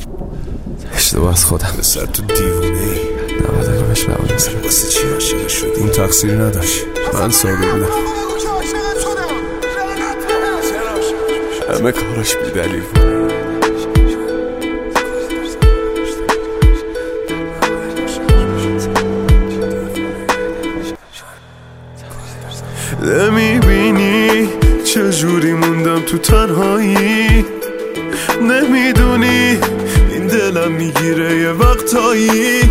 اشتباه از خودم. به سر تو دیوونه‌ای نباید علمش نبود. واسه چی عاشق شدی؟ اون تقصیری نداشت، من ساده بودم. همه کاراش بی‌دلیل بود. نمیبینی چجوری موندم تو تنهایی؟ نمیدونی این دلم میگیره یه وقتایی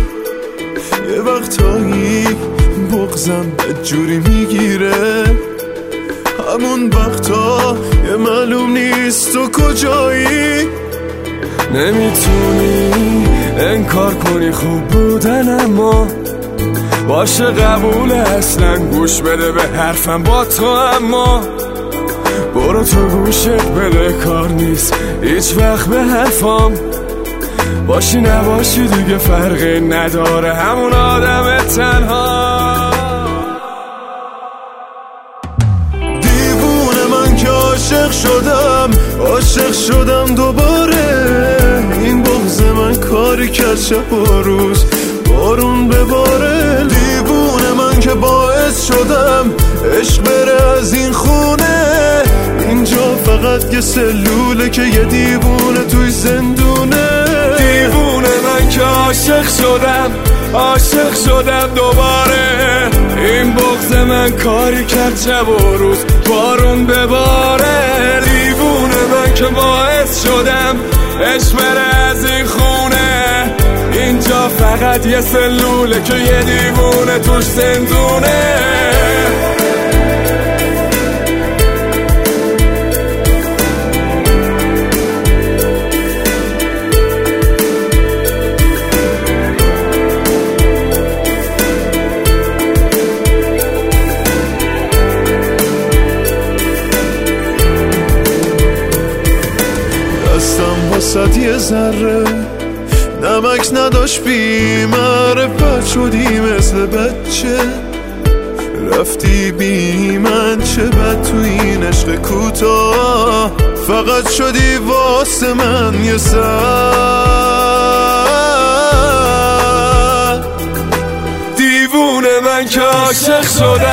بغضم بدجوری میگیره. همون وقتا یه معلوم نیست تو کجایی. نمیتونی انکار کنی خوب بودن، اما باشه قبول اصلا گوش بده به حرفم با تو. اما برو تو گوشت بده، کار نیست هیچ وقت به حرفام. باشی نباشی دیگه فرقی نداره، همون آدم تنها. دیوونه من که عاشق شدم دوباره. این بغض من کاری کرد شب و روز بارون بباره. دیوونه من که باعث شدم عشق بره از این خونه. اینجا فقط یه سلوله که یه دیوونه توی زندونه. دیوونه من که عاشق شدم دوباره. این بغض من کاری کرد شب و روز بارون بباره. دیوونه من که باعث شدم عشق بره از این خونه. اینجا فقط یه سلوله که یه دیوونه توش زندونه. دستم واسد یه ذره نمک نداشت، بی معرفت شدی مثل بچه. رفتی بی من چه بد تو این عشق کوتاه. فقط شدی واسه من یه سر. دیوونه من که عاشق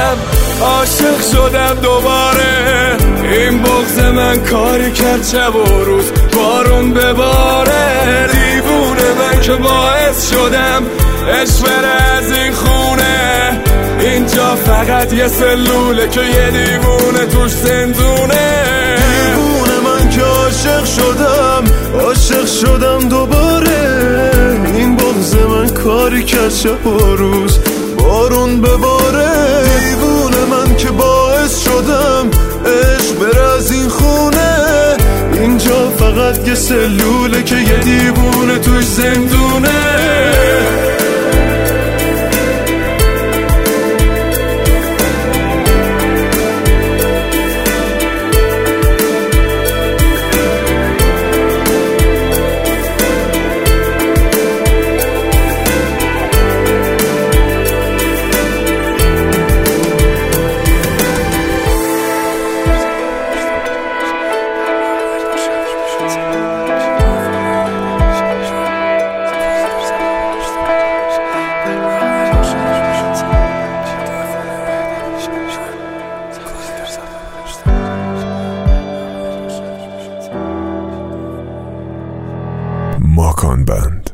شدم دوباره. این بغض من کاری کرد شب و روز بارون بباره. دیوونه من که باعث شدم عشق بره از این خونه. اینجا فقط یه سلوله که یه دیوونه توش زندونه. دیوونه من که عاشق شدم دوباره. این بغض من کاری کرد شب و روز بارون بباره. دیوونه من که باعث شدم عشق بره از این خونه. اینجا فقط یه سلوله که یه دیوونه توش زندونه. ماکان بند.